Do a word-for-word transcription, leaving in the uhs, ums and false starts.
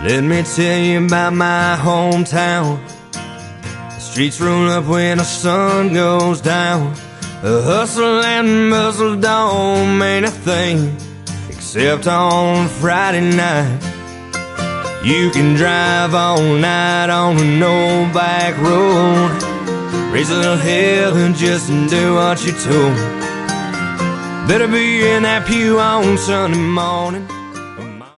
Let me tell you about my hometown. The streets roll up when the sun goes down. The hustle and bustle don't mean a thing except on Friday night. You can drive all night on an old back road, raise a little hell and just do what you're told. Better be in that pew on Sunday morning